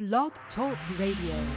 Blog Talk Radio.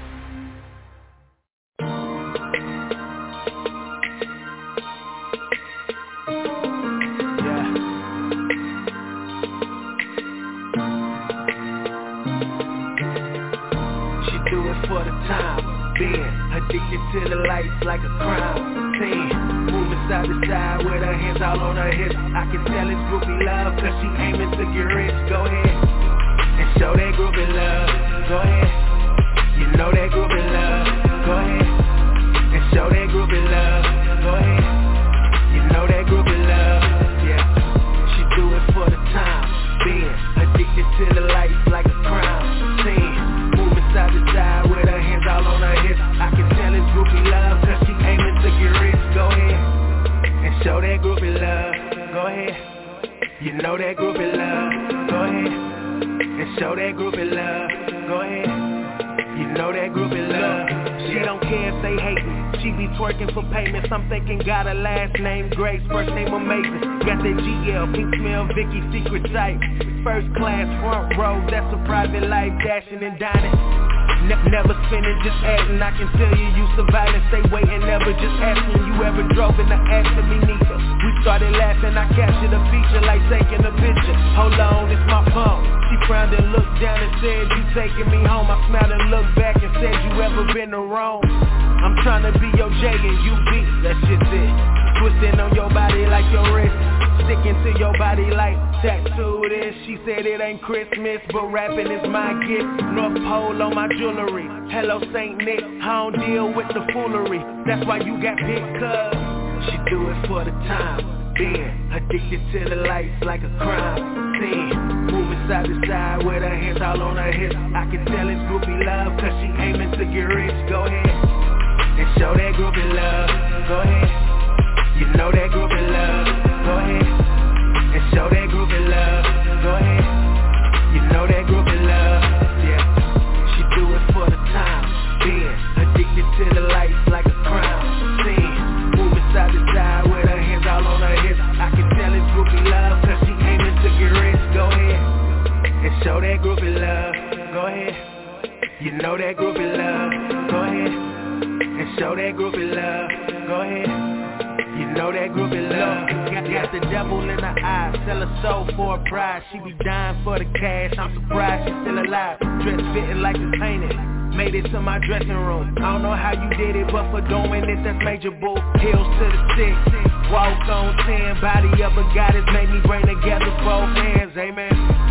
For the time being addicted to the lights like a crime scene, moving side to side with her hands all on her hips. I can tell it's groupie love, cause she aiming to get rich. Go ahead and show that groupie love. Go ahead, you know that groupie love. Go ahead and show that groupie love. Go ahead, you know that groupie love. Yeah, she do it for the time being addicted to the lights like a crime scene, side to side with her hands all on her hips. I can tell it's groupie love, cause she aiming to get rich. Go ahead and show that groupie love. Go ahead, you know that groupie love. Go ahead and show that groupie love. Go ahead, you know that groupie love. She don't care if they hate me, she be twerking for payments. I'm thinking got a last name Grace, first name amazing. Got that GL, pink smell, Vicky, secret type. First class, front row, that's a private life, dashing and dining. Never spinning, just acting. I can tell you surviving, stay waiting, never just asking. You ever drove in the Aston? Me neither. We started laughing, I captured a feature like taking a picture. Hold on, it's my phone. She frowned and looked down and said, you taking me home. I smiled and looked back and said, you ever been to Rome? I'm trying to be your J and you B, that's just it. Twisting on your body like your wrist, sticking to your body like tattooed is. She said it ain't Christmas, but rapping is my gift. North Pole on my jewelry, hello Saint Nick. I don't deal with the foolery, that's why you got big cuz. She do it for the time being addicted to the lights like a crime scene, moving side to side with her hands all on her hips. I can tell it's groupie love, cause she aiming to get rich. Go ahead and show that groupie love. Go ahead, you know that groupie love. Go ahead and show that groupie love. Go ahead, you know that groupie love. Yeah, she do it for the time being addicted to the lights like a crime scene, moving side to side with her hands all on her hips. I can tell it's groupie love, cause she aiming to get rich. Go ahead and show that groupie love. Go ahead, you know that groupie love. Go ahead and show that groupie love. Go ahead, you know that groupie love. Got the devil in her eyes, sell her soul for a prize. She be dying for the cash, I'm surprised she's still alive. Dress fitting like it's painted, made it to my dressing room. I don't know how you did it, but for doing it, that's major bull. Heels to the six, walk on 10. Body of a goddess made me bring together both hands, amen.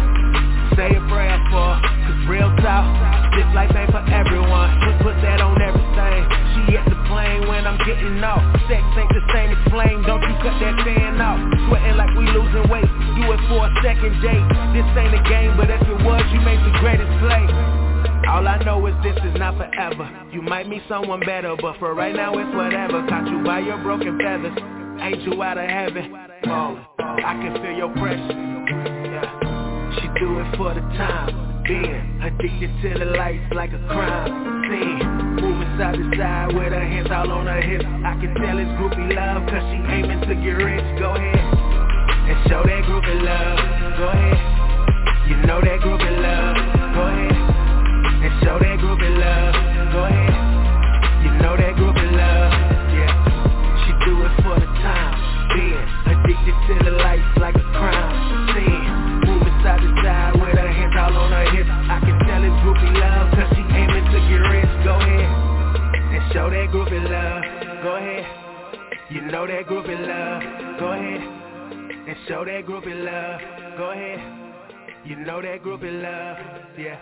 Say a prayer for, cause real talk, this life ain't for everyone. Put that on everything. She at the plane when I'm getting off. Sex ain't the same as flame, don't you cut that fan off. Sweating like we losing weight, do it for a second date. This ain't a game, but if it was, you made the greatest play. All I know is this is not forever. You might meet someone better, but for right now it's whatever. Caught you by your broken feathers, angel out of heaven. Oh, I can feel your pressure. Yeah. She do it for the time being addicted to the lights like a crime scene, moving side to side with her hands all on her hips. I can tell it's groupie love, cause she aiming to get rich. Go ahead and show that groupie love. Go ahead, you know that groupie love. Go ahead and show that groupie love. Go ahead, you know that groupie love. Yeah, she do it for the time being addicted to the lights like a crime scene, moving side to side with her hands all on her hips. I can tell it's groupie love, cause she aiming to get rich. Go ahead and show that groupie love. Go ahead, you know that groupie love. Go ahead and show that groupie love. Go ahead, you know that groupie love. Yeah.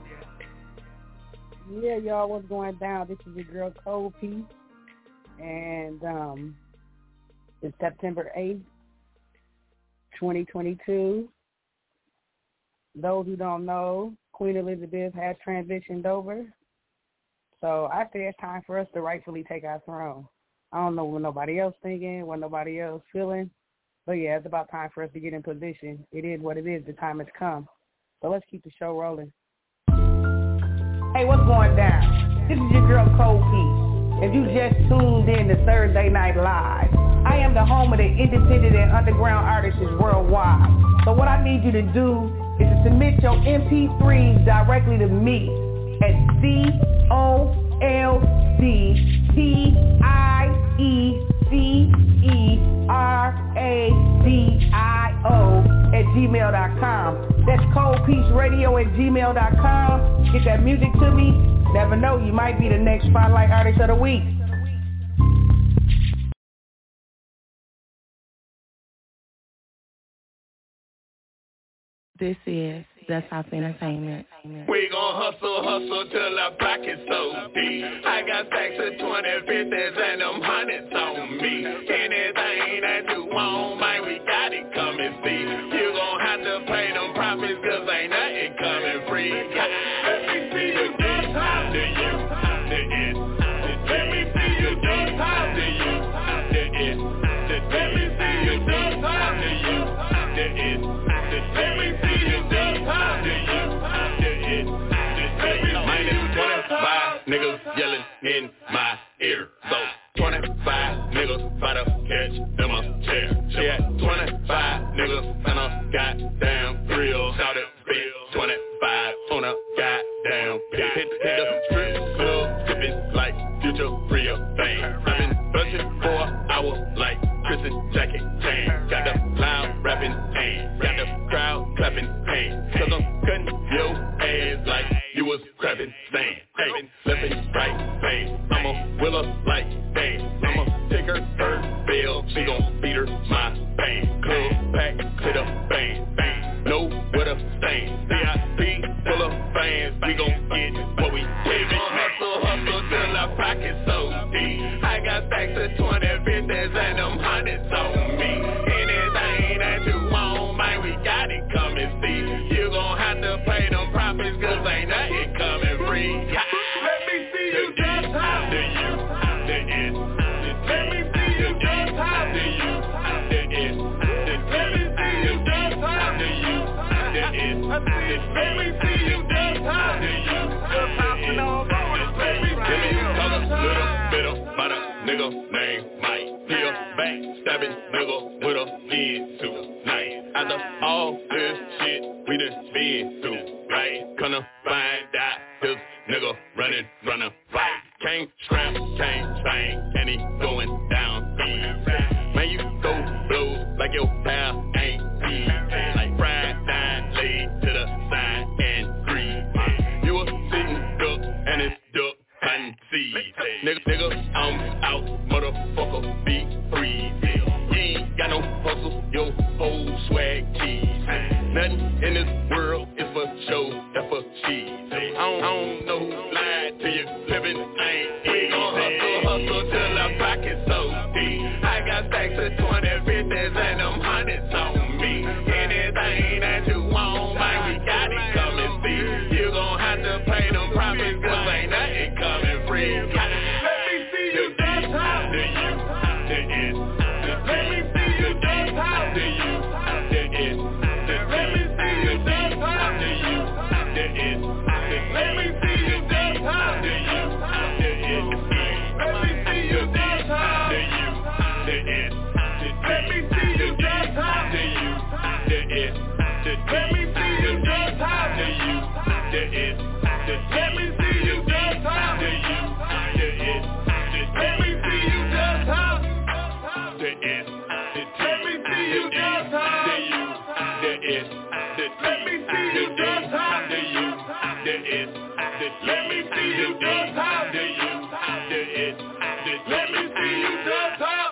Yeah, y'all, what's going down? This is your girl Cold P, and it's September 8th, 2022. Those who don't know, Queen Elizabeth has transitioned over. So I say it's time for us to rightfully take our throne. I don't know what nobody else thinking, what nobody else feeling. But yeah, it's about time for us to get in position. It is what it is. The time has come. So let's keep the show rolling. Hey, what's going down? This is your girl Cold P. If you just tuned in to Thursday Night Live, I am the home of the independent and underground artists worldwide. So what I need you to do is to submit your MP3s directly to me coldpeaceradio@gmail.com. That's coldpeaceradio@gmail.com. Get that music to me. Never know, you might be the next Spotlight Artist of the Week. This is The South Entertainment. We gon' hustle till our pockets so deep. I got stacks of 20, 50s and them hundreds on me. Anything that you want, man, we got it, come and see. You gon' have to pay them profits, cause ain't nothing coming free. Let me see you get top to you, the it. Let me see you get top to you, the it. Let me see you get top to you, the it. Let me see you get top to you, the it. My niggas 25 niggas yelling in my ear. So 25 niggas bout to catch them a chair. She had 25 niggas and a goddamn grill. Shout it, bitch, 25 on a goddamn bill. Hit the strip club, sipping like future real thing. I've been bunching for an hour like Chris and Jackie Chan. Got the loud rapping pain, got the crowd clapping pain. Cause I'm cutting your ass like you was crapping sand. Hey, left and right, bang. I'ma will her like bang. I'ma take her bill, she gon' beat her my bang. Club pack to the bang, bang. Know where to stand. VIP full of fans, we gon' get what we give it. Hustle till our pockets so deep. I got stacks of 20, 50s and them hundreds on me. Anything that you want, man, we got it, come and see. You gon' have to pay them profits, cause ain't nothing coming free. Let me see you get top to you, the it. Let me see you get top to you, the it. Let me see you get top to you, the it. Let me see you get top to you, the it. Give me a little bit about a nigga named Mike. He a backstabbing nigga with a lead tonight. After all this shit we done been through, right? Gonna find out this nigga running right. Can't scrap, can't bang, and he going down easy. Man, you go blues like your pal ain't easy. Like fried nine laid to the side and greasy. You a sitting duck and it's duck and seed. Nigga, I'm out, motherfucker, be free. You ain't got no hustle, your whole swag cheese. Nothing in this world is for show, that's for cheese. I don't know who lied to you, living ain't easy. We gon' hustle till our pockets so deep. I got stacks of 20, 50s and them hundreds on me. Anything that you want, man, we got it, come and see. You gon' have to pay them profits, cause ain't nothing coming free. Let me see you get top to you, the it. Let me see you get top to you, the it. Let me see you get top to you, the it. Let me see you get top to you, the it. Let me see you get top to you, the it. Let me see you get top to you, the it. Let me see you get top to you, the it. Let me see you get top to you, the it. Let me see you get top, the it. Let me see you get top to you, the it. Let me see you get top to you, the it. Let me see you get top to you, the it. Let me see you get top.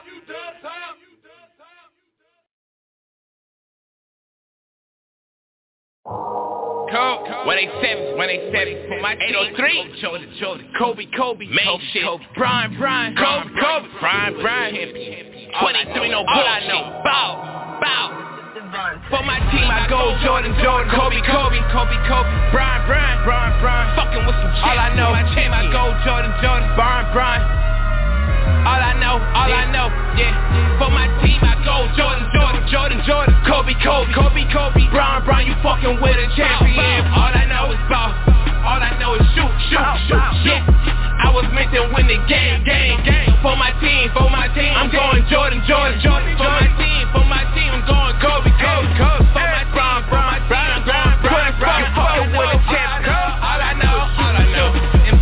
When they said it, for my 803, Kobe, main shit, Brian, Kobe, Brian, 23, no bullshit, bow. For my team, I go Jordan, Kobe, Brian, fucking with some shit. All I know, my team, I go Jordan, Brian. All I know, yeah. For my team, I go Jordan, Kobe, Brian, you fucking with a champion. All I know is ball, all I know is shoot, yeah. I was meant to win the game. For my team, I'm going Jordan. For my team, I'm going Kobe. For my team, I'm going Brian, you fucking with a champion. All I know, and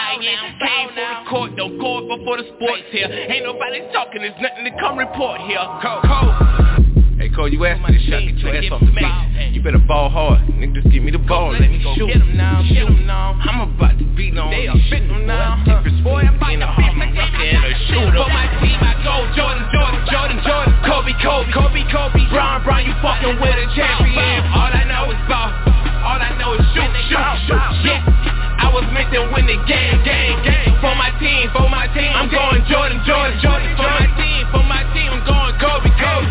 lying. Came for the court, don't go it before the sports here. Ain't nobody talking, there's nothing to come report here. Cole. Hey Cole, you asked me to shot, get your ass off the bitch. You better ball hard, nigga, just give me the ball, let me shoot. Get him now, shoot him now. I'm about to beat on these shit now. Boy, I'm about to beat my game and a shooter. For my team, I go Jordan, Kobe. Brian, you fucking with a champion. All I know is ball, all I know is shoot. Yeah, I was meant to win the game. For my team, I'm going Jordan. For my team, I'm going Kobe.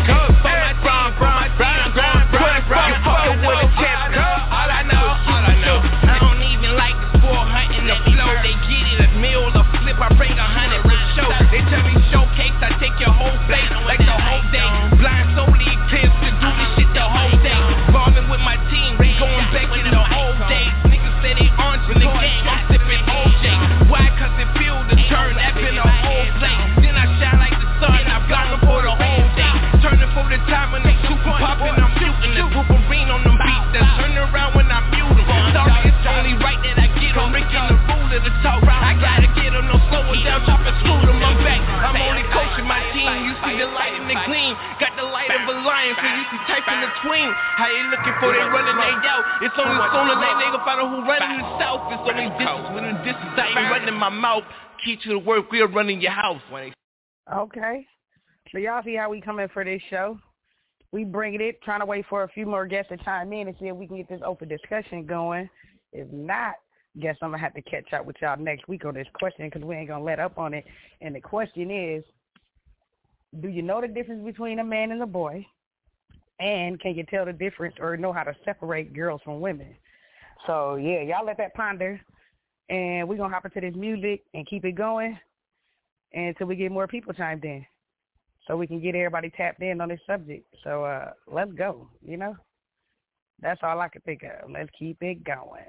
I bring 100 to show. They tell me showcase, I take your whole plate like the whole day. Blind solely exists to do this shit the whole day. Ballin' with my team, going back in the old days. Niggas say they on to the game, I'm sipping OJ. Why? Cause it feel the turn, that been a whole play. Then I shine like the sun, I block them for the whole day. Turning for the time when they super poppin', I'm shooting the Wolverine on them beats. That's turn around when I mute them. Sorry, it's only right that I get them. Making the fool of the talk, I gotta get them, no slowing down, chopping screw them, I'm back. I'm only coaching my team, you see the light and the gleam. Got the light of a lion, so you see type in between. How they looking for, they running they out. It's only sooner they gon' find out who running the south. It's only distance within distance, I ain't running my mouth. Key to the work, we are running your house. Okay, so y'all see how we coming for this show. We bringing it, trying to wait for a few more guests to chime in and see if we can get this open discussion going. If not, guess I'm going to have to catch up with y'all next week on this question because we ain't going to let up on it. And the question is, do you know the difference between a man and a boy? And can you tell the difference or know how to separate girls from women? So, yeah, y'all let that ponder. And we're going to hop into this music and keep it going until we get more people chimed in so we can get everybody tapped in on this subject. So let's go, you know? That's all I can think of. Let's keep it going.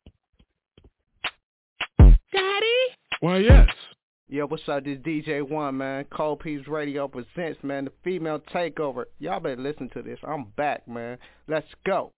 Daddy? Why, yes. Yo, what's up? This DJ One, man. Cold Peace Radio presents, man, the female takeover. Y'all better listen to this. I'm back, man. Let's go.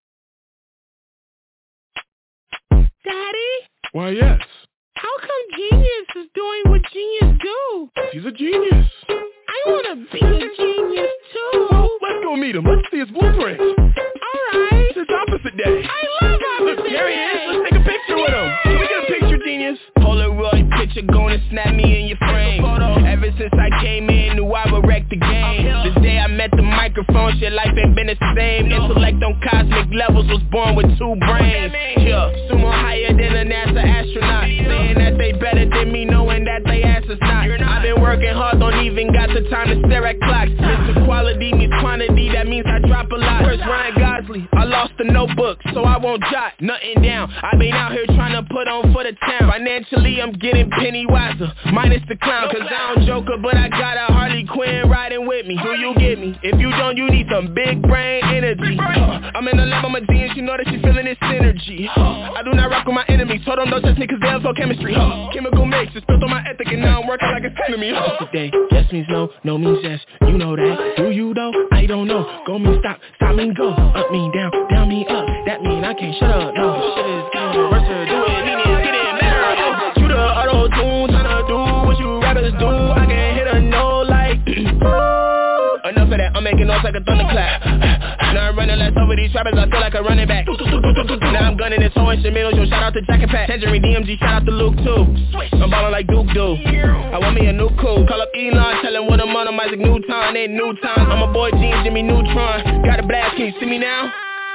Daddy? Why, yes. How come Genius is doing what Genius do? He's a genius. I want to be a genius, too. Well, let's go meet him. Let's see his blueprint. All right. It's opposite day. I love opposite day. There he is. Let's take a picture with him. Can we get a picture, Genius? Polaroid picture gonna snap me in your frame. Ever since I came in, knew I would wreck the game. The day I met the microphone, shit, life ain't been the same. Intellect on cosmic levels, was born with 2 brains. Yeah, sumo higher than a NASA astronaut. Saying that they better than me, knowing that they asses not. I've been working hard, don't even got the time to stare at clocks. Mr. Quality means quantity, that means I drop a lot. Where's Ryan Gosling? I lost the notebook, so I won't jot nothing down. I've been out here trying to put on for the town. Financially, I'm getting penny wiser, minus the clown. Cause I don't joker, but I got a Harley Quinn riding with me. Do you get me? If you don't, you need some big brain energy. I'm in the lab of my jeans, you know that she feeling this synergy. I do not rock with my enemies, told them don't touch me cause they have no chemistry. Chemical mix, it's built on my ethic and now I'm working like it's enemy. Today, yes means no, no means yes, you know that. Do you though? I don't know. Go mean stop, stop mean go. Up mean down, down mean up. That mean I can't shut up. No, shit is universal, do it, meaning get it better. You the auto-tune, tryna do what you rappers do. I can hit a note like enough of that, I'm making noise like a thunderclap. Now I'm running less over these rappers, I feel like a running back. Now I'm gunning this whole instrumental, yo, shout out to Jack and Pat. Tangerine DMG, shout out to Luke too. I'm ballin' like Duke do. I want me a new cool, call up Elon, tell him what I'm on, I'm Isaac Newton, ain't new time. I'm a boy Gene, Jimmy Neutron. Got a blast, can you see me now?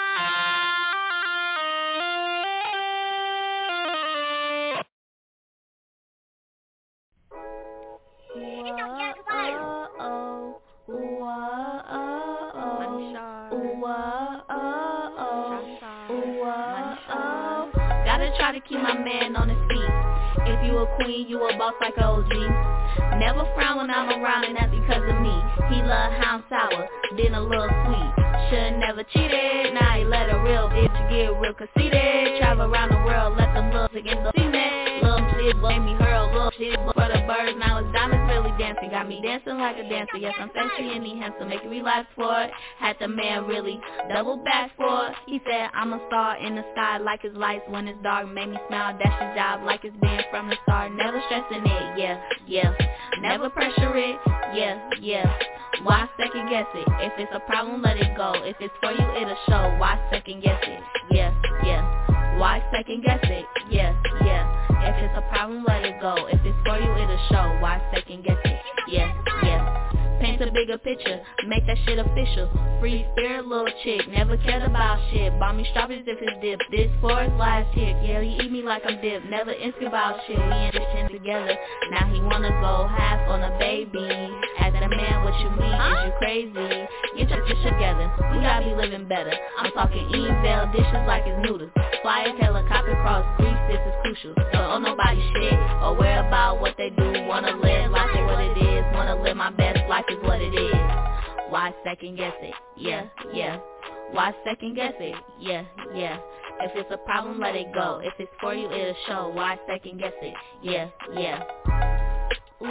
Try to keep my man on his feet. If you a queen, you a boss like a OG. Never frown when I'm around and that's because of me. He love hound sour, then a little sweet. Should never cheated, now he let a real bitch get real conceited. Travel around the world, let them look against the female. little shit, made me hurl little shit. For the birds, now it's diamonds really dancing. Got me dancing like a dancer. Yes, I'm sexy and he handsome, make me relax for it. Had the man really double back for it. He said I'm a star in the sky like his lights when it's dark. Made me smile, dash his job like it's been from the start. Never stressing it, yeah. Never pressure it, yeah. Why second guess it? If it's a problem, let it go. If it's for you, it'll show. Why second guess it? Yeah. Why second guess it? Yeah. If it's a problem, let it go. If it's for you, it'll show. Why second guess it? Yeah. Paint a bigger picture, make that shit official. Free spirit, little chick, never cared about shit. Bought me strawberries if it's dip. This for his last chick. Yeah, he eat me like I'm dip. Never insecure about shit. We in this shit together. Now he wanna go half on a baby. Ask that man what you mean, is you crazy? Get your shit together, we gotta be living better. I'm talking email dishes like it's noodles. Fly a helicopter cross Greece, this is crucial. Don't owe nobody shit or worry about what they do. Wanna live life for what it is. Wanna live my best life is what it is. Why second guess it? Yeah. Why second guess it? Yeah. If it's a problem, let it go. If it's for you, it'll show. Why second guess it? Yeah. Ooh,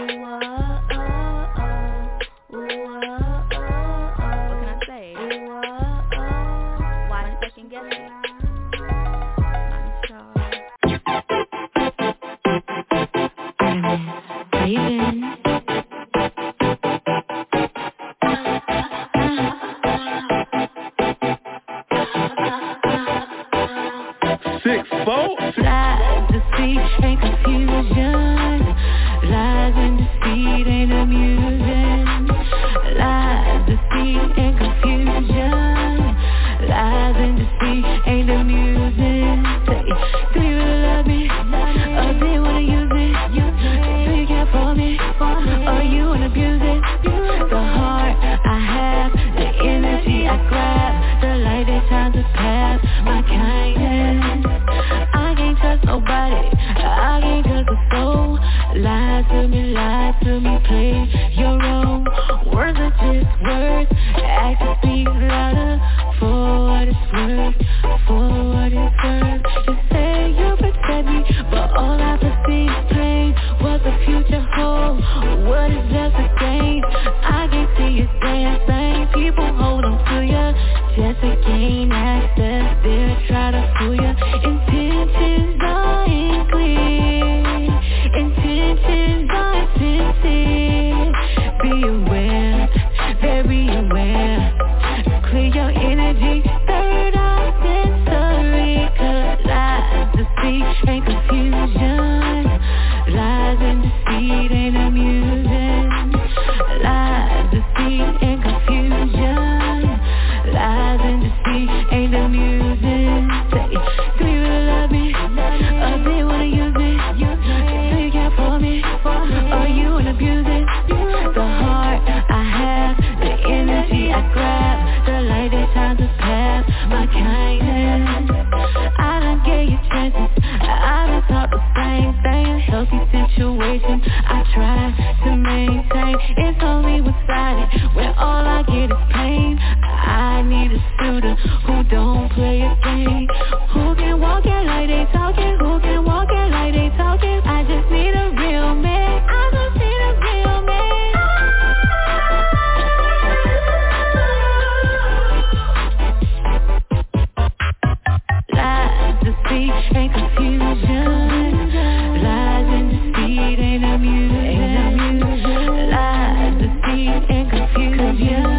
what can I say? Why second guess it? Baby. Lies, deceit, and confusion. Lies and deceit ain't amusing. Lies, deceit, and confusion. Lies and deceit ain't amusing. Do you really love me? Or do you wanna use me? Do you care for me? Or you wanna abuse it? The heart I have, the energy I grab, the light that shines a path, my kindness. I can't trust nobody, I can't trust a soul. Lie to me, play your role. Words are just words, actions speak louder. For what it's worth, you say you'll protect me, but all I perceive is pain. What the future holds, what is left to gain? I can't see you damn thing. People hold on to you just to gain access. They'll try to fool you. Intentions are clear. Intentions are sincere. Be aware, very aware. Clear your energy, third eye sensory. 'Cause lies, deceit, and confusion. Lies and deceit ain't amusing. Lies, deceit, and confusion. Lies and deceit ain't amusing. Say, do you really love me? Or do you wanna use me? Do you care for me? Or you wanna abuse it? The heart I have, the energy I grab, the light that shines a path, my kindness. I done gave you chances, I done taught the same thing. Healthy situation, I try to maintain. It's only one-sided, when all I get is pain. I need a suitor who don't play a game. Who can walk it like they talking? Who can walk it like they talking? I just need a real man. I just need a real man. Lies, deceit, and confusion. Lies and deceit ain't amusing. Lies, deceit, and confusion.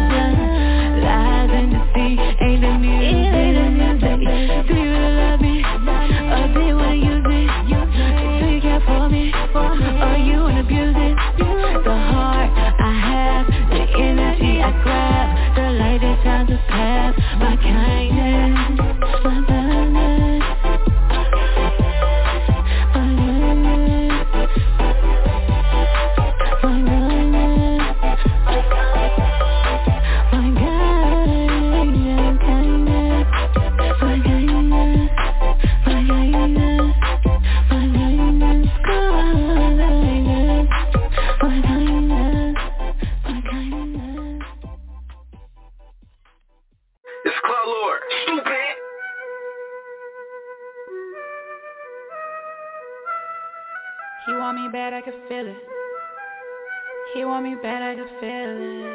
He want me bad, I can feel it. He want me bad, I can feel it.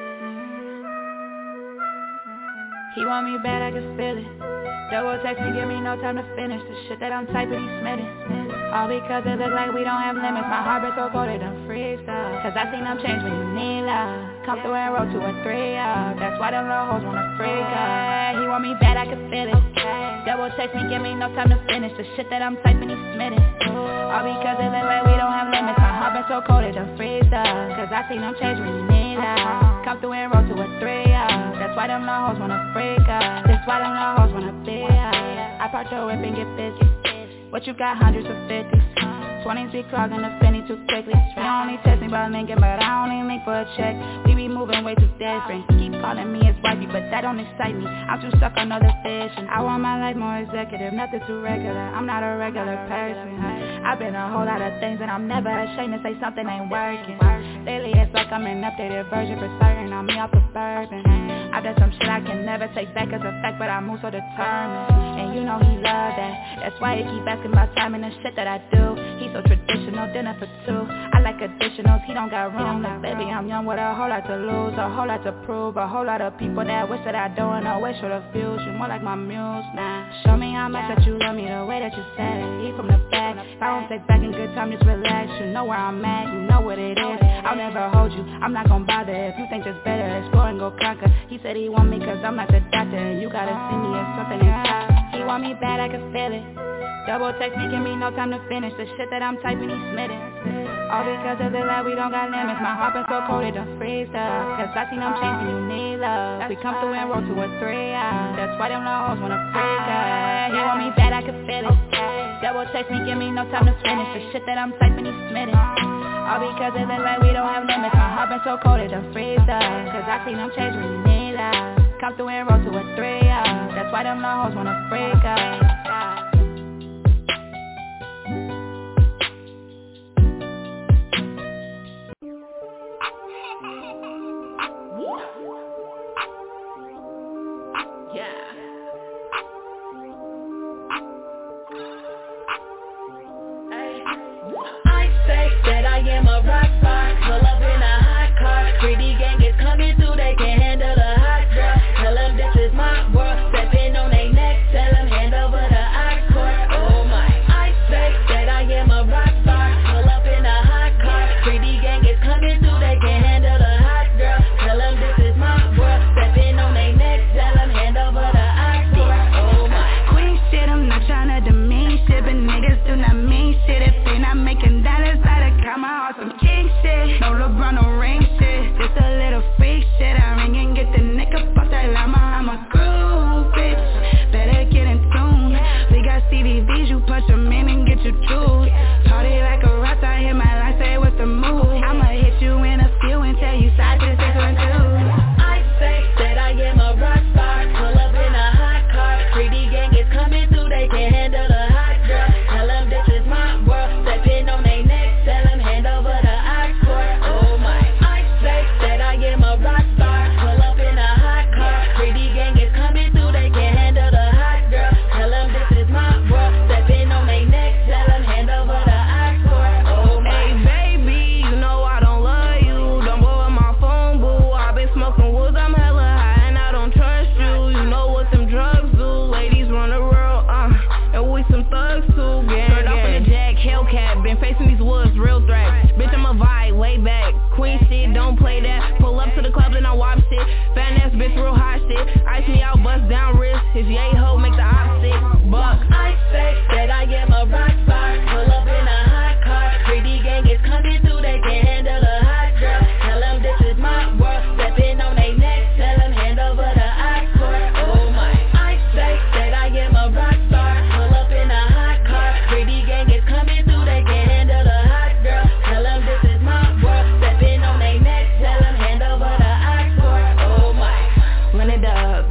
He want me bad, I can feel it. Double text me, give me no time to finish the shit that I'm typing, he's smitten. All because it look like we don't have limits. My heart been so cold, it done freestyle. Cause I seen them change when you need love. Come through and roll 2 or 3 up. That's why them little hoes wanna freak out. He want me bad, I can feel it. Double text me, give me no time to finish the shit that I'm typing, he's smitten. All because it look like we don't have limits. My heart been so cold, it done freestyle. Cause I seen them change when you need love. Come through and roll 2 or 3 up. That's why them little hoes wanna freak out. That's why them little hoes wanna be out. I park your whip and get busy. What you got, hundreds of 50s 20s be clogging the Fendi too quickly. You only text me about linking, but I only link for a check. We be moving way too different. Keep calling me as wifey, but that don't excite me. I'm too stuck on other fish, and I want my life more executive, nothing too regular. I'm not a regular person. I've been a whole lot of things, and I'm never ashamed to say something ain't working. Lately it's like I'm an updated version for certain. I'm me off the bourbon. I've done some shit I can never take back as a fact, but I move so determined. And you know he love that. That's why he keep asking about time and the shit that I do. He so traditional, dinner for 2. I like additionals, he don't got room. Like, baby, I'm young with a whole lot to lose, a whole lot to prove, a whole lot of people that wish that I don't know. Wish for the views, you more like my muse now. Show me how much that you love me, the way that you said it. Eat from the back. If I don't take back in good time, just relax. You know where I'm at, you know what it is. I'll never hold you, I'm not gon' bother. If you think it's better, explore and go conquer. He said he want me cause I'm not the doctor, and you gotta see me as something inside. He want me bad, I can feel it. Double text me, give me no time to finish the shit that I'm typing, he's smitten. All because of the love, we don't got limits. My heart been so cold, it done freestyle. Cause I seen them change when you need love. We come through and roll 2 or 3 out. That's why them little hoes wanna freak out. He want me bad, I can feel it. Double text me, give me no time to finish the shit that I'm typing, he's smitten. All because it look like we don't have limits. My heart been so cold, it done freestyle. Cause I seen them change when you need love. Come through and roll 2 or 3 out. That's why them little hoes wanna freak out. That I am a rock star, pull up in a hot car. Pretty gang is coming through, they can't handle a hot girl. Tell them this is my world, stepping on their neck. Tell them hand over the ox court. Oh my, I say that I am a rock star, pull up in a hot car. Pretty gang is coming through, they can't handle a hot girl. Tell them this is my world, stepping on their neck. Tell them hand over the ox court. Oh my, queen shit, I'm not tryna demean shit, but niggas do not mean shit if they not making dollars. Got my heart some king shit, no LeBron, no ring shit. Just a little freak shit, I ring and get the nigga off that llama. I'm a groove bitch, better get in tune. We got CVVs, you punch them in and get you chewed. Party like a rock, I hit my line, say what's the move. I'ma hit you in a few and tell you side to 6 1 2. I say that I am a rock star, pull up in a hot car. Pretty gang is coming through, they can't handle a hot girl. Tell them this is my world, stepping on their neck. Tell them hand over the ox court. Oh my, I say that I am a rock star, pull up in a hot car. Pretty gang is coming through, they can't handle the hot girl. Tell them this is my world, stepping on their neck. Tell them hand over the ox court. Oh my, hey baby, you know I don't love you. Don't go on my phone, boo. I've been smoking woods, I'm hella high and I don't trust you. You know what them drugs do, ladies run the world, and we some thugs too, gang. Turned off in the Jack, Hellcat, been facing these woods, real threats. Bitch, I'm a vibe, way back. Queen shit, don't play that. Pull up to the club and I watch shit. Fat ass bitch, real hot shit. Ice me out, bust down wrist. If you ain't hoe, make the opposite. Buck. I say that I am a rock star, pull up in a hot car. Pretty gang is coming through, they can't handle a hot girl. Tell them this is my world, stepping on their neck. Tell them hand over the ox court. Oh my, I say that I am a rock star, pull up in a hot car. Pretty gang is coming through, they can't handle a hot girl. Tell them this is my world, stepping on their neck. Tell them hand over the ox court. Oh my, run it up,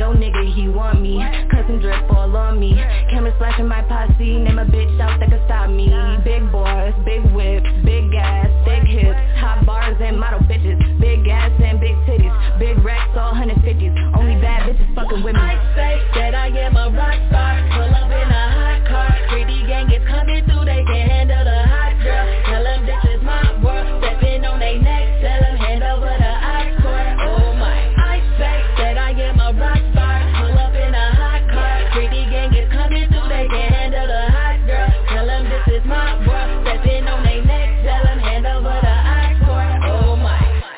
no nigga, he want me. Custom drip all on me. Cameras flashing my posse. Name a bitch out that can stop me. Big boys, big whips, big ass, thick hips, hot bars and model bitches. Big ass and big titties. Big racks, all 150s. Only bad bitches fucking with me. I say that I am a rock star. Pull up in a hot car. Pretty gang is coming through. They can handle the hot girl. Tell them this is my world. Stepping on they neck. Tell them hand over the ox court. Oh my. I say that I am a rock star. Pull up in a hot car. Pretty gang is coming through. They can handle the hot girl. Tell them this is my world. Stepping on they neck. Tell them hand over the ox court. Oh my.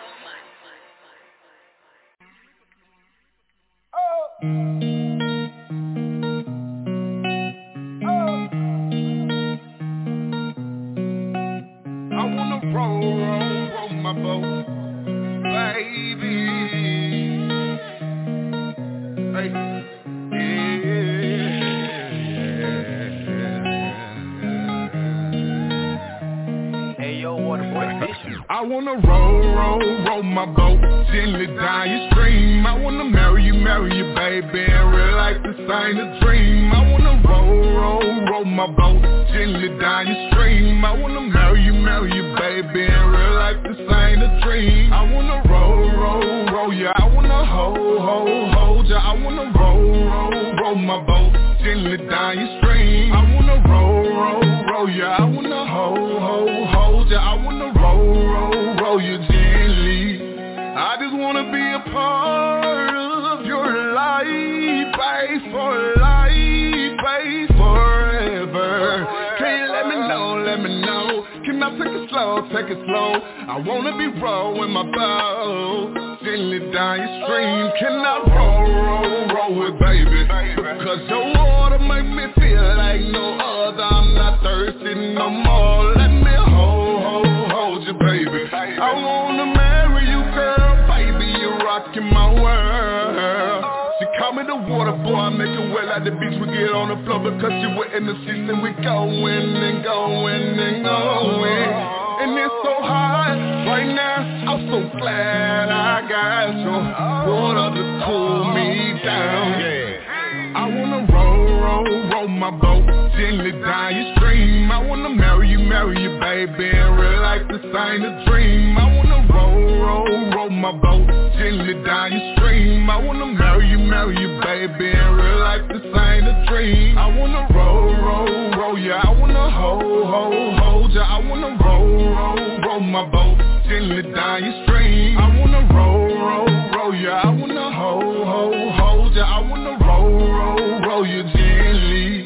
I wanna roll my boat, baby. Hey, yo, Waterboy Fisher. I wanna roll my boat, gently down your stream. I wanna marry you, baby, in real life this ain't a dream. I wanna roll my boat, gently down your stream. I wanna marry you, baby, in real life this ain't a dream. I wanna roll ya, I wanna hold ya. I wanna roll my boat, gently down your stream. I wanna roll ya, I wanna hold ya. I wanna roll you gently. I just wanna be a part of your life, babe, for life, babe, forever. Can you let me know? Can I take it slow? I wanna be rolling my boat, gently down your stream. Can I roll it, baby? Cause your water make me feel like no other. I'm not thirsty no more. Let me hold you, baby. I wanna marry you, girl, baby, you're rocking my world. She call me the water boy, I make it well at the beach. We get on the floor because you were in the seats and we going. And it's so hot right now, I'm so glad I got your water to cool me down. I wanna roll my boat, gently down your stream. I wanna marry you, baby, in real life this ain't a dream. I wanna roll my boat, gently down your stream. I wanna marry you, baby, in real life this ain't a dream. I wanna roll ya, I wanna hold ya. I wanna roll my boat, gently down your stream. I wanna roll ya, I wanna hold ya. I wanna roll you gently.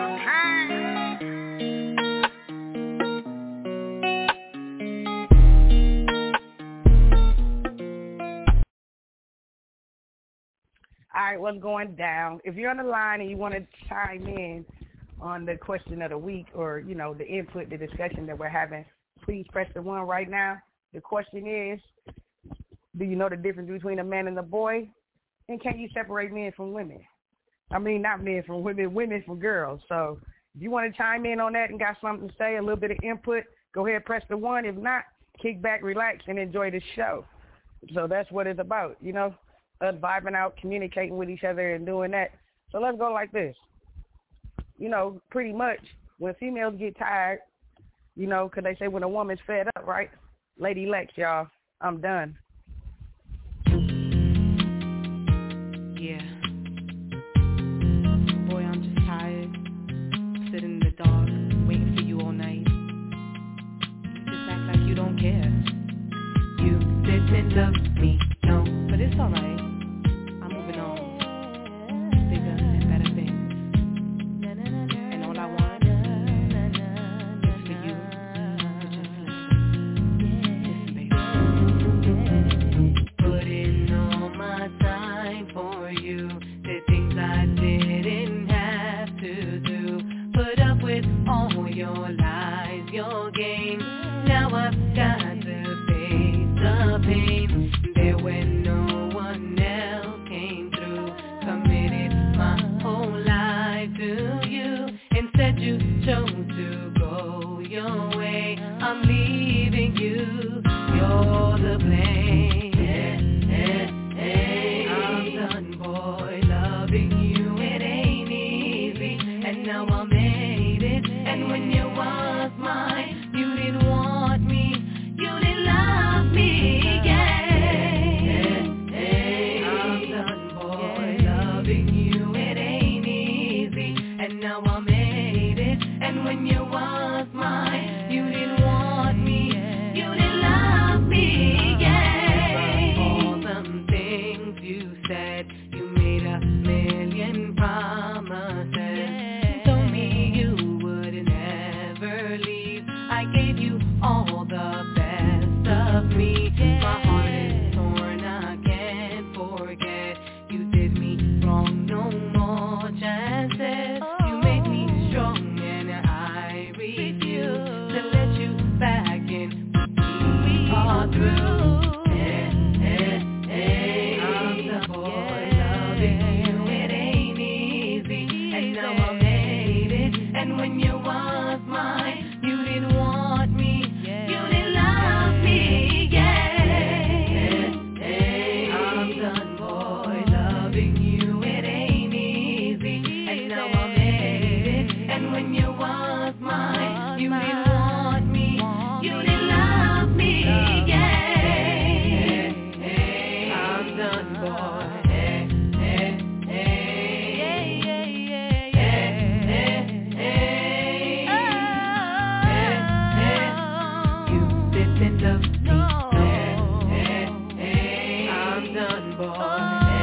All right, what's going down? If you're on the line and you want to chime in on the question of the week or, you know, the input, the discussion that we're having, please press the 1 right now. The question is, do you know the difference between a man and a boy? And can you separate men from women? I mean, not men from women, women from girls. So if you want to chime in on that and got something to say, a little bit of input, go ahead, press the 1. If not, kick back, relax, and enjoy the show. So that's what it's about, you know, us vibing out, communicating with each other and doing that. So let's go like this. You know, pretty much when females get tired, you know, because they say when a woman's fed up, right? Lady Lex, y'all, I'm done. Yeah. Boy, I'm just tired. Sitting in the dark, waiting for you all night. You just act like you don't care. You didn't love me, no, but it's alright. I'm moving on. Bigger and better things. And all I want is for you to just listen, baby. Putting all my time for you. The things I didn't have to do. Put up with all your lies, your games. Now I've got to face the pain. There when no one else came through. Committed my whole life to you. Instead you chose to go your way. I'm leaving you. You're the blame. I'm done, boy. Love loving you, it ain't easy. And now I made it. And when you was mine, you didn't want me, you didn't love me, yeah. I'm done, boy, loving you, it ain't easy. And now I made it. And when you was mine, you didn't want me, you didn't love me, yeah. All them things you said, you made a million promises. Told me you would never leave. I gave you all the best of me. My heart is torn, I can't forget. You did me wrong, no more chances. You made me strong and I refuse to let you back in. We are through. I'm the boy loving you, it ain't easy. And now I made it. And when you was mine, you didn't want me, you didn't love me, yeah. I'm done, boy, loving you, it ain't easy. And now I made it. And when you was mine, you didn't want me, you didn't love me, yeah. I'm done, boy. You didn't love me. I'm done, boy.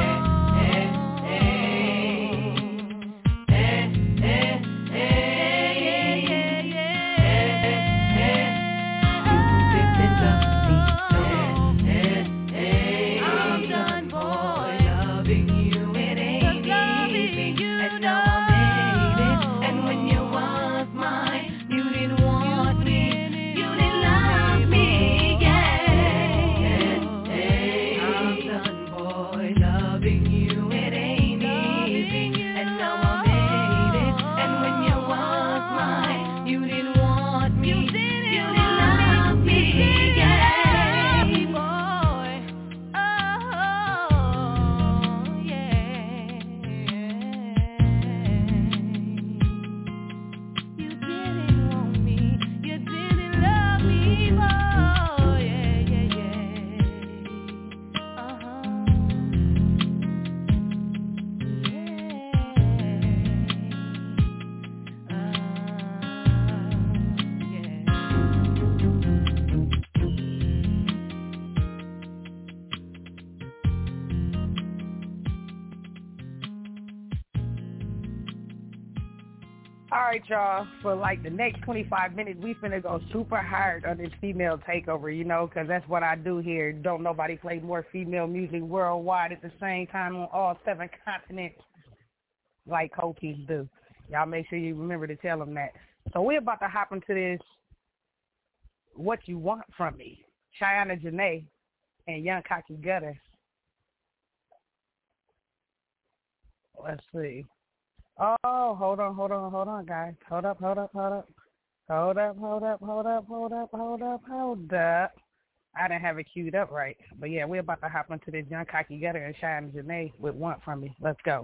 I'm done, boy, loving you, it ain't easy. And now I made it. And when you was mine, you didn't want me, you didn't love me, yeah. I'm done, boy, loving you, it ain't easy. And now I made it. And when you was mine, you didn't want me, you didn't love me, yeah. All right, y'all. For like the next 25 minutes, we finna go super hard on this female takeover, you know, because that's what I do here. Don't nobody play more female music worldwide at the same time on all 7 continents like Copies do. Y'all make sure you remember to tell them that. So we're about to hop into this What You Want From Me, Cheyenne Janae and Young Cocky Gutter. Let's see. Oh, hold on, guys. Hold up. I didn't have it queued up right. But yeah, we're about to hop into this Young Cocky Gutter and Cheyenne Janae with Want From Me. Let's go.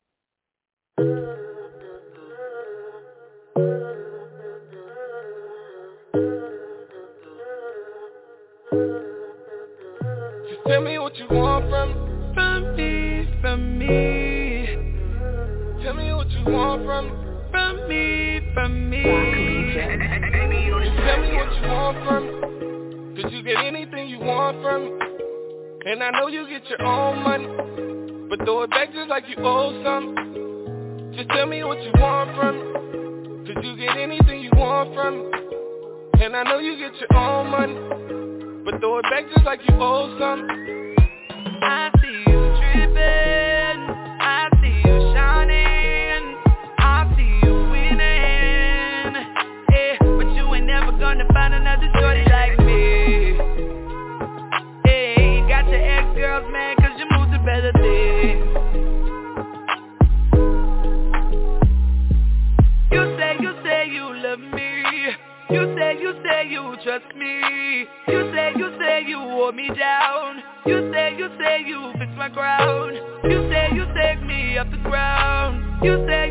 Just tell me what you want from me. Tell me what you want from me. Just tell me what you want from me. Could you get anything you want from me? And I know you get your own money, but throw it back just like you owe something. Just tell me what you want from me. Could you get anything you want from me? And I know you get your own money, but throw it back just like you owe something. I see you tripping, I see you shining, I see you winning, yeah, but you ain't never gonna find another shorty like me. Yeah, you got your ex-girls mad cause you moved to better things. You say you love me. You say you trust me. You say you hold me down. You say you fix my crown. You say you take me me off the ground. You say.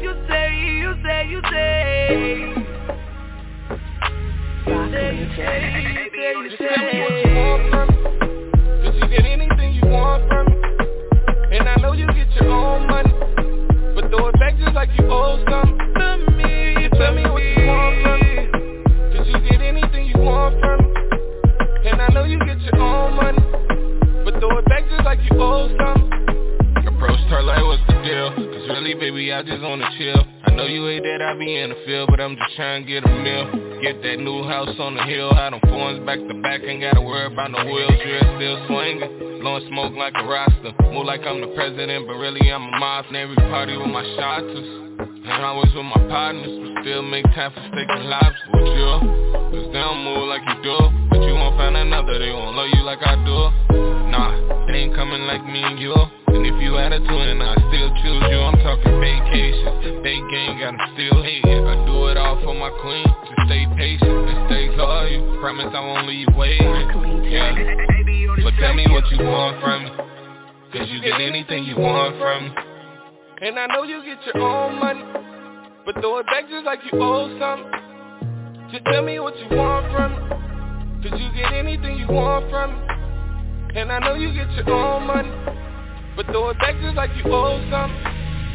Just tell me what you want from me, 'cause you get anything you want from me. And I know you get your own money, but throw it back just like you owe something to me. Just tell me what you want from me, 'cause you get anything you want from me. And I know you get your own money, but throw it back just like you owe something. Approached her like what's the deal, 'cause really baby I just wanna chill. I know you hate that I be in the field, but I'm just trying to get a meal. Get that new house on the hill, had them foreigns back to back, ain't gotta worry about no wheels, you're still swinging. Blowing smoke like a roster, move like I'm the president, but really I'm a mob. In every party with my shotters, and always with my partners, but still make time for steak and lobster with you. 'Cause they don't move like you do, but you won't find another, they won't love you like I do. Nah, it ain't coming like me and you. And if you had a twin, I still choose you. I'm talking vacation, big game, got 'em still hating. I do it all for my queen, just stay patient and stay loyal. Promise I won't leave waiting, yeah. But tell me what you want from me, 'cause you get anything you want from me. And I know you get your own money, but throw it back just like you owe something. Just tell me what you want from me, 'cause you get anything you want from me. And I know you get your own money, but throw it back just like you owe something.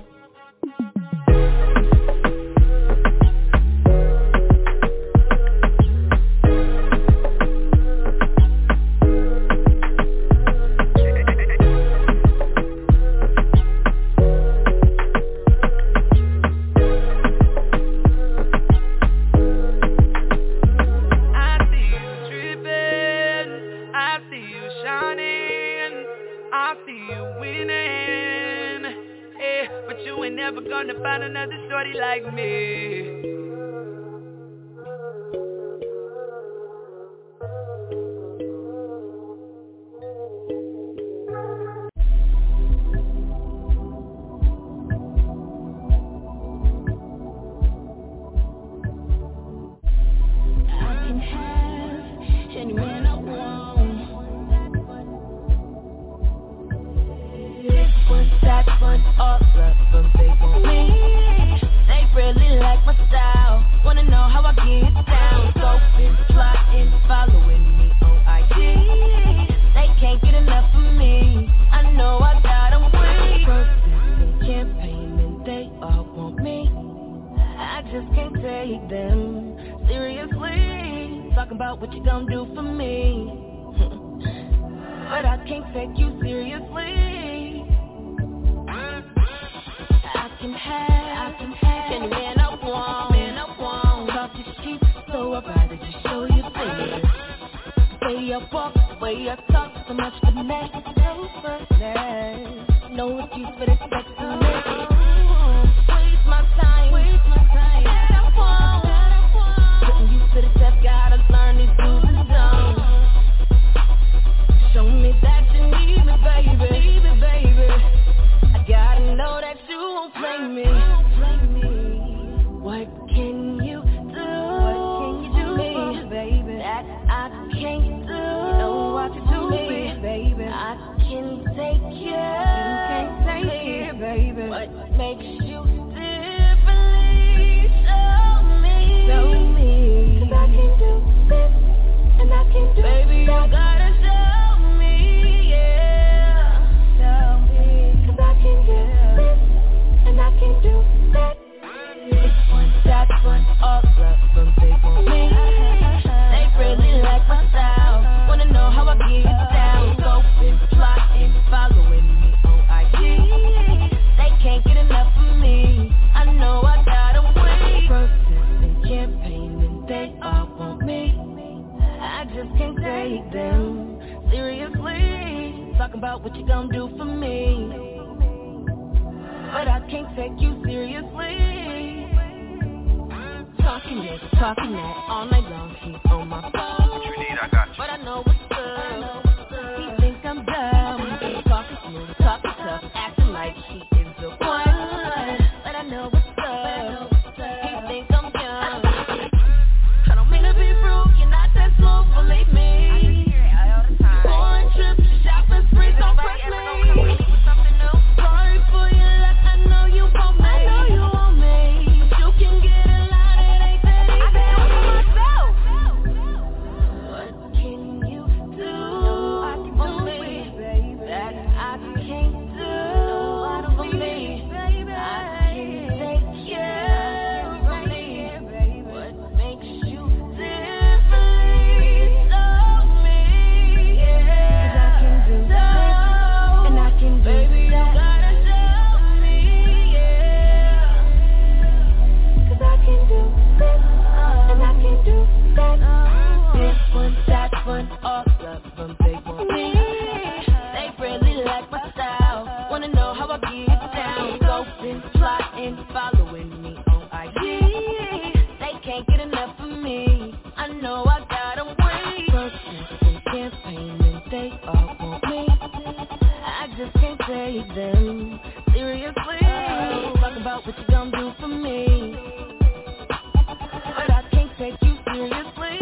Gonna find another shorty like me. been following me on IG. They can't get enough of me. I know I got a way. Protest and campaign and they all want me. I just can't take them seriously. Talk about what you gon' do for me, but I can't take you seriously.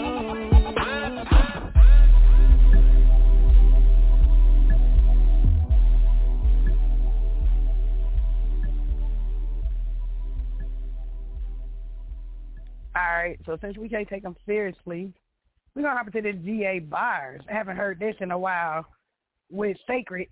Alright, so since we can't take them seriously, we're going to hop into the GA bars. I haven't heard this in a while with Sacred.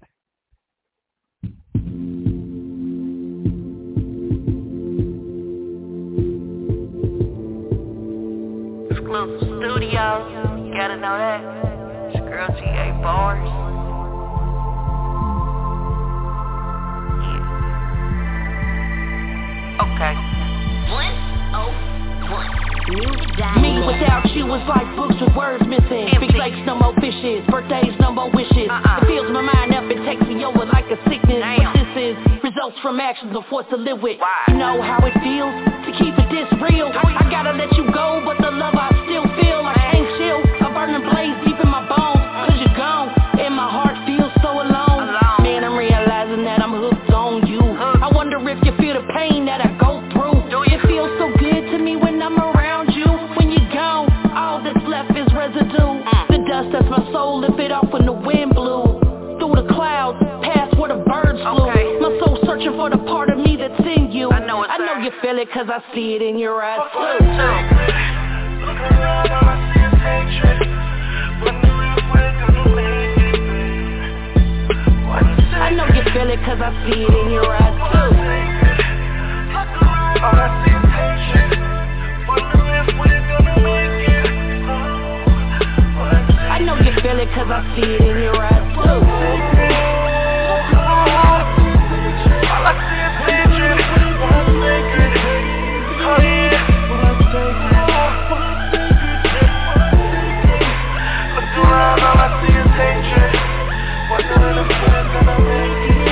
Exclusive studio, you gotta know that. It's your girl GA bars. Yeah. Okay. 101. Me without you was like books with words missing. Big lakes, no more fishes. Birthdays, no more wishes. It fills my mind up and takes me over like a sickness. What this is, results from actions I'm forced to live with. You know how it feels to keep it this real. I gotta let you go, but the love I still feel. I can't chill, a burning blaze deep in my bones. Cause you're gone, and my heart feels so alone. Man, I'm realizing that I'm hooked on you. I wonder if you feel the pain that I go through. It feels so good to me when I'm around you. When you're gone, all that's left is residue. The dust that's my soul lifted off when the wind blew. Through the clouds, past where the birds flew. My soul searching for the part of me that's in you. I know you feel it cause I see it in your eyes too. Look around, all I see is hatred. Wonder if we're gonna make it, babe. I know you feel it cause I see it in your eyes too. Look around, all I see is hatred. Wonder if we're gonna make it. I know you feel it cause I see it in your eyes too. All I see is hatred. Wanna make it. Oh yeah. Look around, all I see is hatred. Wonder if we're gonna make it.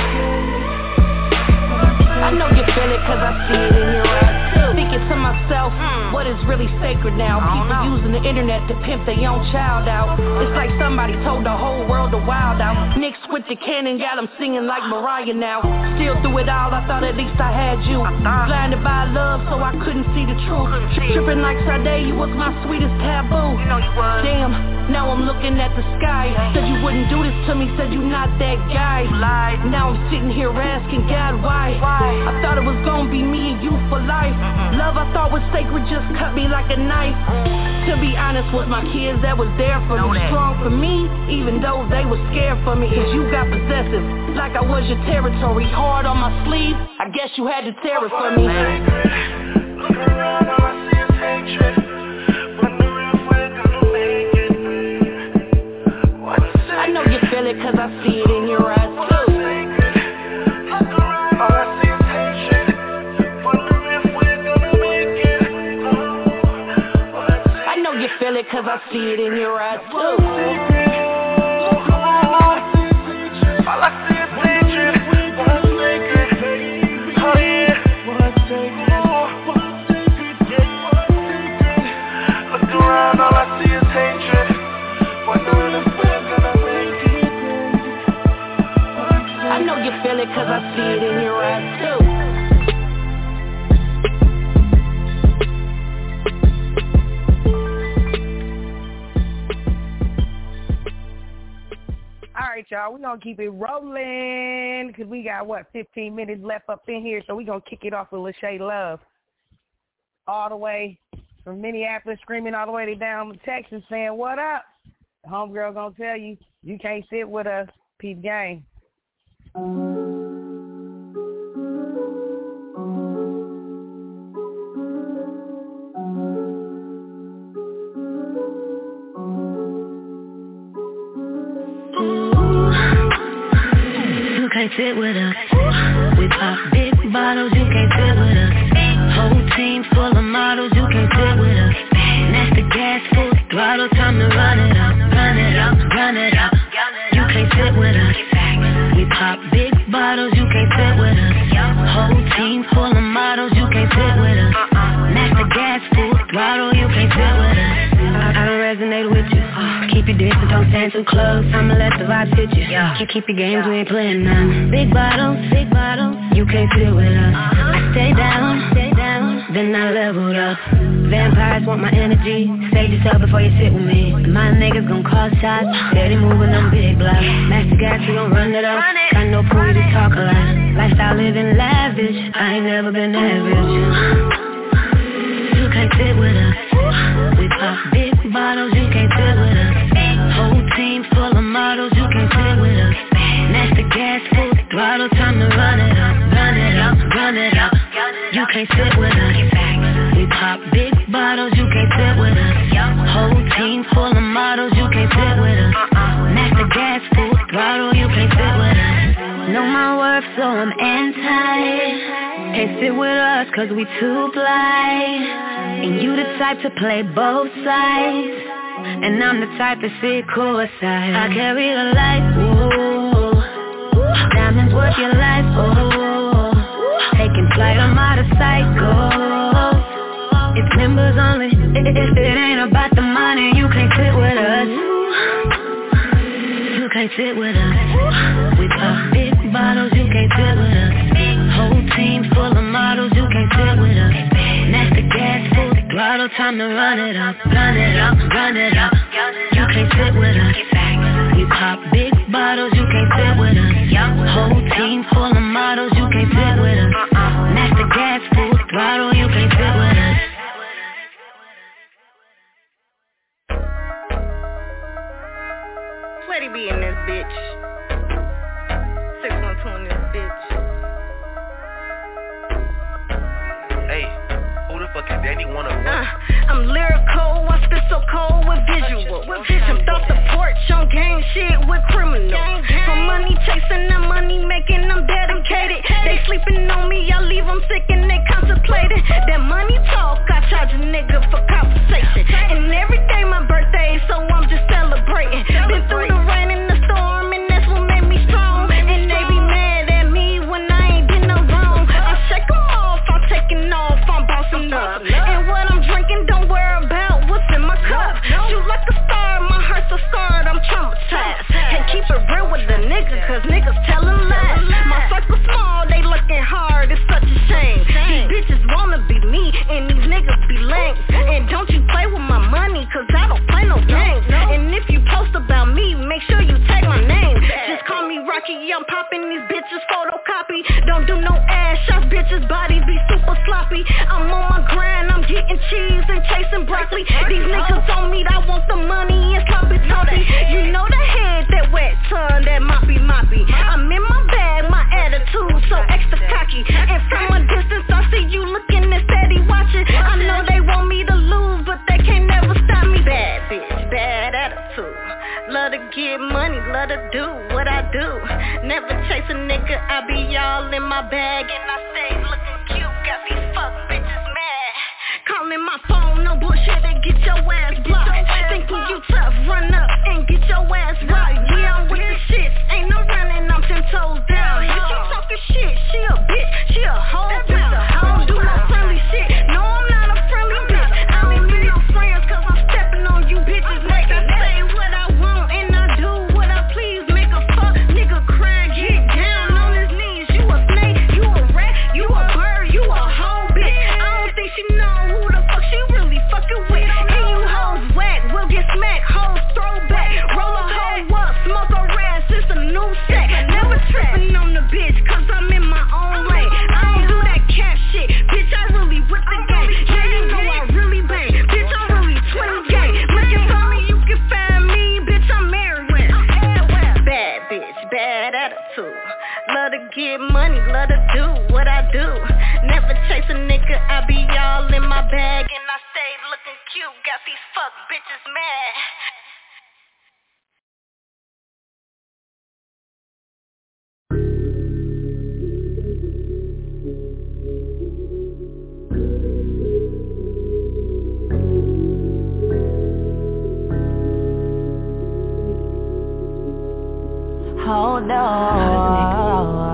I know you feel it cause I see it in your eyes too. Thinking to myself, what is really sacred now? People using the internet to pimp their own child out. It's like somebody told the whole world to wild out. Mixed with the canon, got them singing like Mariah now. Still through it all, I thought at least I had you. Blinded by love, so I couldn't see the truth. Tripping like Sade, you was my sweetest taboo. You know you was. Damn, now I'm looking at the sky. Said you wouldn't do this to me, said you not that guy. Lied. Now I'm sitting here asking God why. I thought it was gonna be me and you for life. Love I thought was sacred just cut me like a knife. To be honest, was my kids that was there for me. Strong for me, even though they were scared for me. Cause you got possessive, like I was your territory. Hard on my sleeve, I guess you had to tear it for me. Look around, all I see is hatred. Wonder if we're gonna make it. I know you feel it cause I see it in your eyes too. All I see is hatred. Wonder if we're gonna make it. I know you feel it cause I see it in your eyes too. All I see is hatred. Wanna make it. Oh yeah. Look around, all I see is hatred. Wondering if we're gonna make it. I know you feel it cause I see it in your eyes too. Alright, y'all, we're going to keep it rolling because we got, 15 minutes left up in here, so we're going to kick it off with Lachey Love. All the way from Minneapolis, screaming all the way down to Texas, saying, what up? The homegirl going to tell you, you can't sit with us, peep gang. You can't sit with us. We pop big bottles, you can't sit with us. Whole team full of models, you can't sit with us. That's the gas, full throttle, time to run it up, run it up, run it up. You can't sit with us. We pop big bottles, you can't sit with us. Whole team full of your distance, don't stand too close. I'ma let the vibes hit you. Keep your games, we ain't playing none. Big bottles, you can't sit with us. I stay down, then I leveled up. Vampires want my energy. Save yourself before you sit with me. My niggas gon' call shots. Steady moving them big blocks. Master gas, we gon' run it up. Got no point to talk a lot. Lifestyle living lavish. I ain't never been average. You can't sit with us. We pop big bottles. You can't sit with us. Whole team full of models. You can't sit with us. Master gas, full throttle. Time to run it up. You can't sit with us. We pop big bottles, you can't sit with us. Whole team full of models, you can't sit with us. Master gas, full throttle, you can't sit with us. Know my worth, so I'm anti. Can't sit with us, cause we too blind. And you the type to play both sides. And I'm the type to sit courtside. I carry the light, ooh. Diamonds worth your life, ooh. Taking flight, I'm out of cycle. It's members only. If it ain't about the money, you can't sit with us. You can't sit with us. We pop big bottles, you can't sit with us. Whole team full of models, you can't sit with us. Master gas, full throttle, time to run it up. You can't sit with us. We pop big bottles, you can't sit with us. Whole team full of models, you can't sit with us. Master gas, full throttle, you can't sit with us. Sweaty be in this bitch. 612 in this bitch. Hey, who the fuck is Danny? I'm lyrical, I spit so cold with visual. Jumped off the porch on gang shit with criminals. For money chasing, that money making, I'm dedicated. They sleeping on me, I leave them sick and they contemplating. That money talk, I charge a nigga for conversation. And every day my birthday, so I'm just celebrating. Been through the rain and the storm, and that's what made me strong. And they be mad at me when I ain't did no wrong. I shake them off, I'm taking off, I'm bossing up. And what I'm drinking, don't worry about what's in my cup. Shoot like a star, my heart's so scarred, I'm traumatized. Can't keep it real with the nigga, cause niggas telling lies. My circle small, they looking hard, it's such a shame. These bitches wanna be me, and these niggas be lame. And don't you play with my money, cause I don't play no games. And if you post about me, make sure you tag my name. Just call me Rocky, I'm popping these bitches photocopy. Don't do no ass shots, bitches bodies be super sloppy. I'm on my grind, I'm getting cheese and chasing broccoli. These niggas on me, I want the money and sloppy toppy. You know the head, that wet tongue, that moppy. I'm in my bag, my attitude so extra cocky. And from a distance I see you looking and steady watching. I know they want me to lose, but they can't never stop me. Bad bitch, bad attitude. Love to get money, love to do what I do. Never chase a nigga, I be all in my bag. And I stay looking cute, got these fuck bitches mad. Calling my phone, no bullshit, and get your ass blocked. Thinking you tough, run up and get your ass rocked. Yeah, I'm with the shit, ain't no running, I'm 10 toes down. If you talking shit, she a bitch, she a whole bitch. I don't do no friendly shit, no I'm not a friendly bitch. I don't need no friends, cause I'm stepping on you bitches. Make me say what I want and I do what I please. Make a fuck nigga cry, get down on his knees. You a snake, you a rat, you a bird, you a whole bitch. I don't think she know who the fuck she really fucking with. And you hoes whack, we'll get smacked, hoes throw back. Roll a hoe up, smoke a rat, it's a new set. Never tripping on the bitch, cause I'm in my own lane. I don't do that cat shit, bitch, I really with the game. Yeah, you know I really bang, bitch, I'm really twin gang. Looking for me, you can find me, bitch, I'm everywhere. Bad bitch, bad attitude. Love to get money, love to do what I do. Never chase a nigga, I be all in my bag. And I stay looking cute, got these fuck bitches mad. Hold on.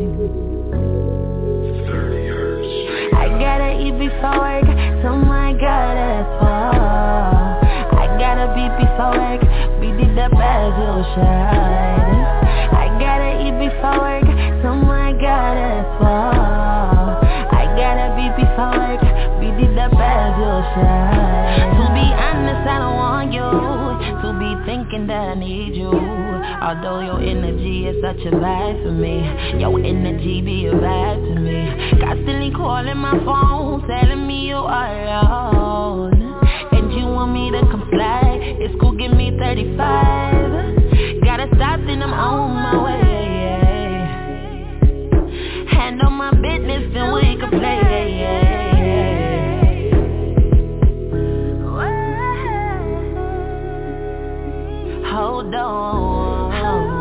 I gotta eat before work, so I gotta fall. I gotta beat before work, shine. I gotta eat before work, so I gotta fall. I gotta be before work, be the best you'll shine. To be honest, I don't want you to be thinking that I need you. Although your energy is such a vibe for me, your energy be a vibe to me. Constantly calling my phone, telling me you are alone, and you want me to comply. It's cool, give me 35. Gotta stop, then I'm on my way. Handle my business, then we can play. Hold on.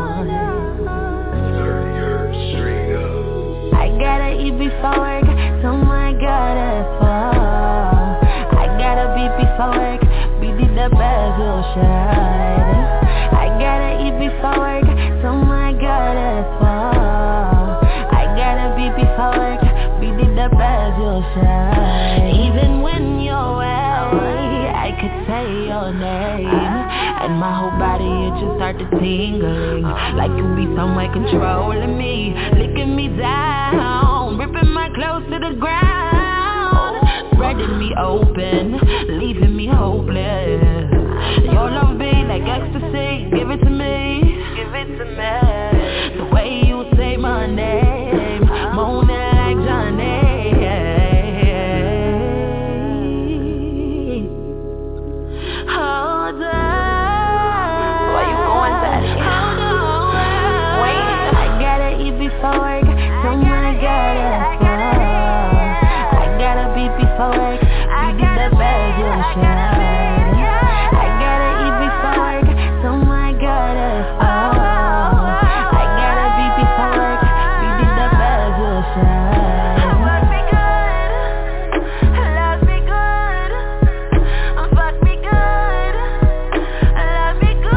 I gotta eat before work, so I gotta fall. I gotta be before work, be the best you'll shine. I gotta eat before work, so I gotta fall. I gotta be before work, be the best you'll shine. Even when you're away, I could say your name, and my whole body, it just started tingling, like you be somewhere controlling me, licking me down, ripping my clothes to the ground, spreading me open, leaving me hopeless. Your love be like ecstasy, give it to me, give it to me. The way you say my name, moaning like Johnny. Hold on. Before work, so I gotta fall. I gotta be before work, be the best you'll shine. I gotta eat before work, so I gotta fall. I gotta be before work, be the best you'll shine. Fuck me good, love me good. Fuck me good, love me good.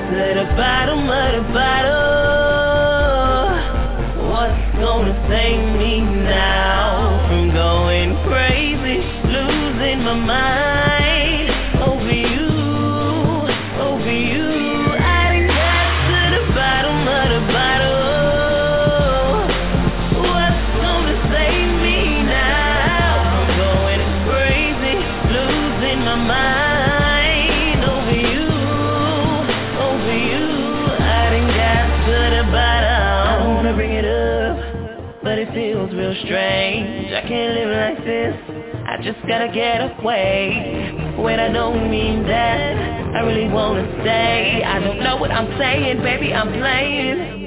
to the bottom of the bottle. What's gonna save me now from going crazy, losing my mind over you, over you. I done got to the bottom of the bottle. What's gonna save me now from going crazy, losing my mind over you, over you. I done got to the bottom. I don't wanna bring it up, but it feels real strange. I can't live like this, I just gotta get away. Wait, I don't mean that, I really wanna stay. I don't know what I'm saying, baby, I'm playing.